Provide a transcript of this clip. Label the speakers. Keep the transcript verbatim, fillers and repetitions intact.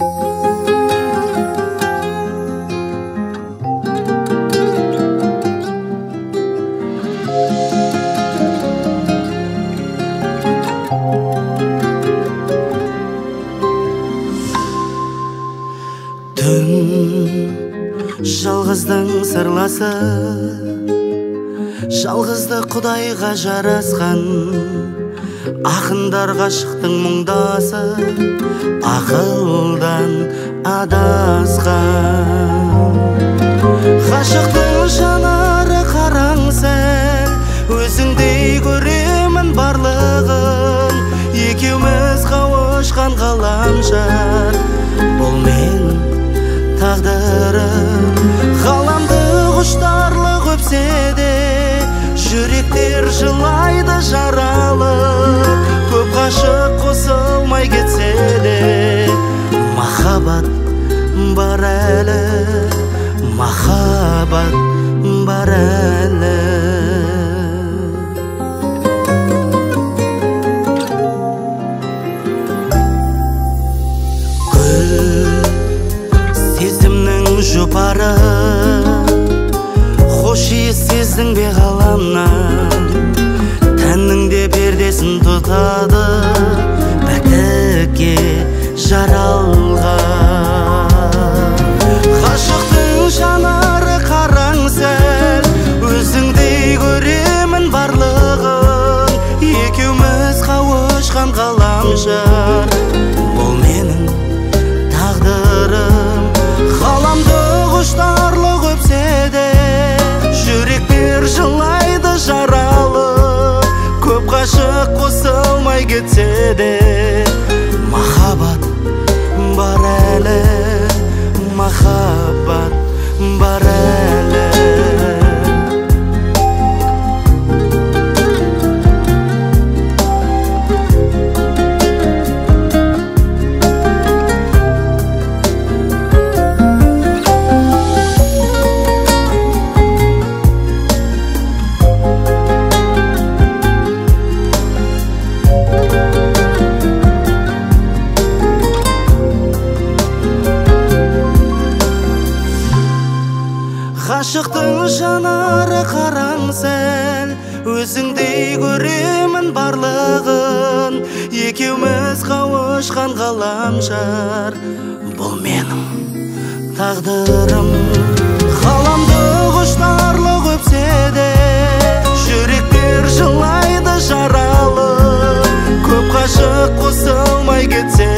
Speaker 1: Жалғыздың сырласы, жалғызды Құдайға жарасқан, ақындар ғашықтың мұңдасы, ақылдан адасқан. Ғашықтың жанары қараң сәл, өзіңдей көремін барлығын, екеуміз қауышқан ғаламшар, бұл мен тағдырым. Ғаламды құштарлық өпсе де, жүректер жылайды жаралы, көп ғашық қосылмай кетсе де, махаббат бар әлі, махаббат бар әлі. Жұпары хош иіс сездің бе ғаламнан, тәннің де пердесін тұтады пәктікке жаралған. Ғашықтың жанары қараң сәл, өзіңдей көремін барлығын, екеуміз қауышқан ғаламшар, бұл менің тағдырым. Ғаламды құштарлық өпсе де, жүректер жылайды жаралы, көп ғашық қосылмай кетсе де, махаббат бар әлі, махаббат бар әлі. Ғашықтың жанары қараң сәл, өзіңдей көремін барлығын, екеуміз қауышқан ғаламшар, бұл менің тағдырым. Ғаламды құштарлық өпсе де, жүректер жылайды жаралы, көп ғашық қосылмай кетсе